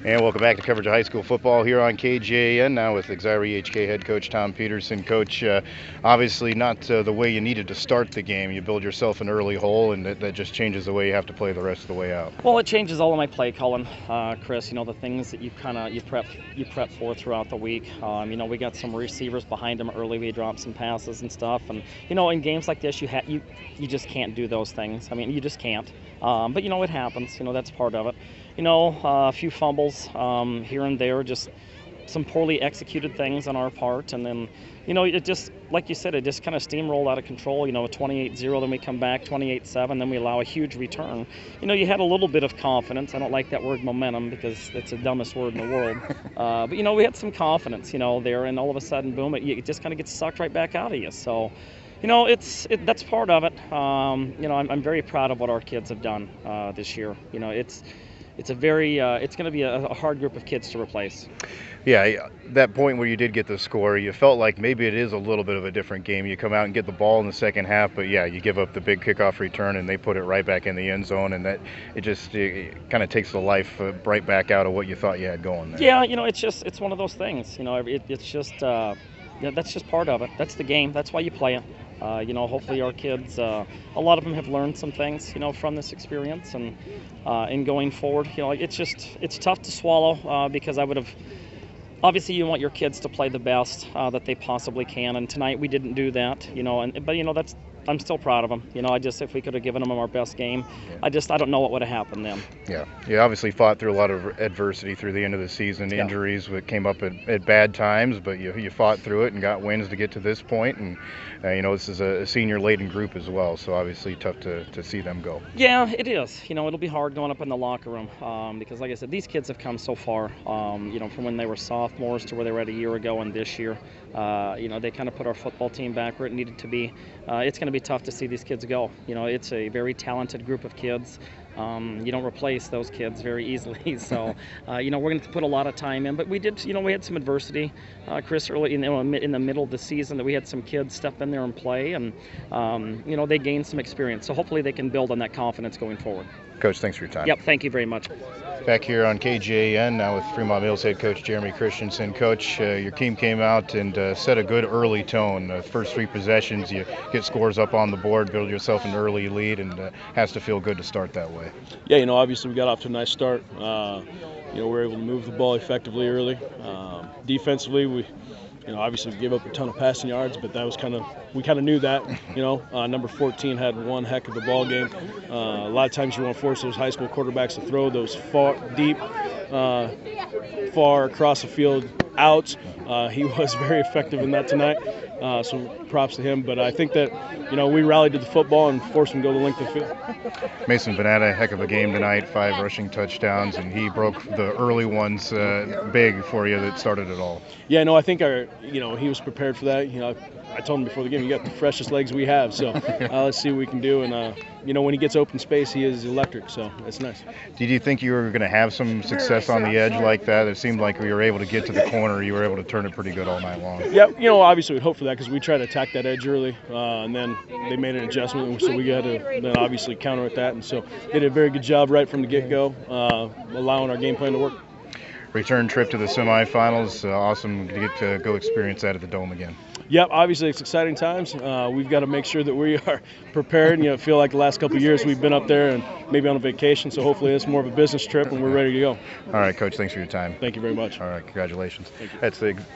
And welcome back to coverage of high school football here on KJAN, now with Exira EHK head coach Tom Peterson. Coach, obviously not the way you needed to start the game. You build yourself an early hole, and that just changes the way you have to play the rest of the way out. Well, it changes all of my play calling, Chris. You know, the things that you prep for throughout the week. You know, we got some receivers behind them early. We dropped some passes and stuff, and you know, in games like this, you just can't do those things. I mean, you just can't. But you know, it happens. You know, that's part of it. You know, a few fumbles here and there, just some poorly executed things on our part, and then, you know, it just, like you said, it just kind of steamrolled out of control. You know, 28-0, then we come back 28-7, then we allow a huge return. You know, you had a little bit of confidence. I don't like that word momentum because it's the dumbest word in the world. But, you know, we had some confidence, you know, there, and all of a sudden, boom, it just kind of gets sucked right back out of you. So, you know, that's part of it. You know, I'm very proud of what our kids have done this year. You know, it's going to be a hard group of kids to replace. Yeah, that point where you did get the score, you felt like maybe it is a little bit of a different game. You come out and get the ball in the second half, but yeah, you give up the big kickoff return and they put it right back in the end zone, and that it kind of takes the life right back out of what you thought you had going there. Yeah, you know, it's one of those things. You know, it's just yeah, that's just part of it. That's the game. That's why you play it. You know, hopefully our kids, a lot of them have learned some things, you know, from this experience, and in going forward, you know, it's tough to swallow because I would have. Obviously, you want your kids to play the best that they possibly can, and tonight we didn't do that, you know. But you know, I'm still proud of them. You know, if we could have given them our best game, I don't know what would have happened then. Yeah, you obviously fought through a lot of adversity through the end of the season. Yeah. Injuries came up at bad times, but you fought through it and got wins to get to this point. And you know, this is a senior-laden group as well, so obviously tough to see them go. Yeah, it is. You know, it'll be hard going up in the locker room because, like I said, these kids have come so far. You know, from when they were sophomores to where they were at a year ago and this year. You know, they kind of put our football team back where it needed to be. It's going to be tough to see these kids go. You know, it's a very talented group of kids. You don't replace those kids very easily. So, you know, we're going to put a lot of time in. But we did, you know, we had some adversity, Chris, early in the middle of the season that we had some kids step in there and play. And, you know, they gained some experience. So hopefully they can build on that confidence going forward. Coach, thanks for your time. Yep, thank you very much. Back here on KJAN now with Fremont Mills head coach Jeremy Christensen. Coach, your team came out and set a good early tone. First three possessions, you get scores up on the board, build yourself an early lead, and has to feel good to start that way. Yeah, you know, obviously we got off to a nice start. You know, we were able to move the ball effectively early. Defensively, we obviously we gave up a ton of passing yards, but that was we kind of knew that. You know, number 14 had one heck of a ball game. A lot of times you want to force those high school quarterbacks to throw those far across the field outs. He was very effective in that tonight, so props to him. But I think that, you know, we rallied to the football and forced him to go the length of the field. Mason Venata, heck of a game tonight, 5 rushing touchdowns, and he broke the early ones big for you that started it all. Yeah, no, I think he was prepared for that. You know, I told him before the game, you got the freshest legs we have, so let's see what we can do. And you know, when he gets open space, he is electric, so it's nice. Did you think you were going to have some success on the edge like that? It seemed like we were able to get to the corner. You were able to turn it pretty good all night long. Yeah, you know, obviously we'd hope for that because we tried to attack that edge early, and then they made an adjustment, so we had to then obviously counter at that. And so they did a very good job right from the get-go, allowing our game plan to work. Return trip to the semifinals. Awesome to get to go experience that at the Dome again. Yep, obviously it's exciting times. We've got to make sure that we are prepared. You know, feel like the last couple of years we've been up there and maybe on a vacation, so hopefully it's more of a business trip and we're ready to go. All right, Coach, thanks for your time. Thank you very much. All right, congratulations. Thank you. That's the